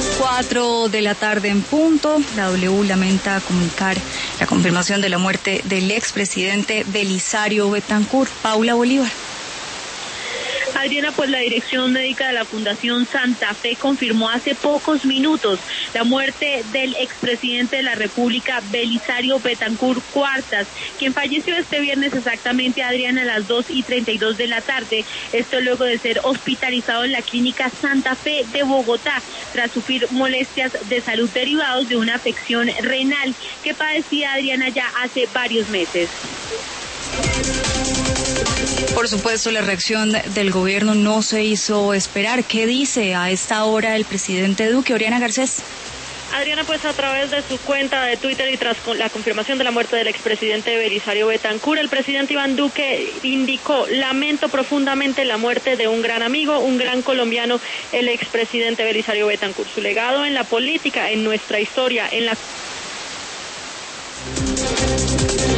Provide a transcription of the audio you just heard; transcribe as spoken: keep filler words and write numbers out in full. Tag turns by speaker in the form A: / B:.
A: Cuatro de la tarde en punto, la W lamenta comunicar la confirmación de la muerte del expresidente Belisario Betancur. Paula Bolívar.
B: Adriana, pues la dirección médica de la Fundación Santa Fe confirmó hace pocos minutos la muerte del expresidente de la República, Belisario Betancur Cuartas, quien falleció este viernes exactamente, Adriana, a las dos y treinta y dos de la tarde. Esto luego de ser hospitalizado en la Clínica Santa Fe de Bogotá, tras sufrir molestias de salud derivados de una afección renal que padecía, Adriana, ya hace varios meses.
A: Por supuesto, la reacción del gobierno no se hizo esperar. ¿Qué dice a esta hora el presidente Duque? Oriana Garcés.
B: Adriana, pues a través de su cuenta de Twitter y tras la confirmación de la muerte del expresidente Belisario Betancur, el presidente Iván Duque indicó: lamento profundamente la muerte de un gran amigo, un gran colombiano, el expresidente Belisario Betancur. Su legado en la política, en nuestra historia, en la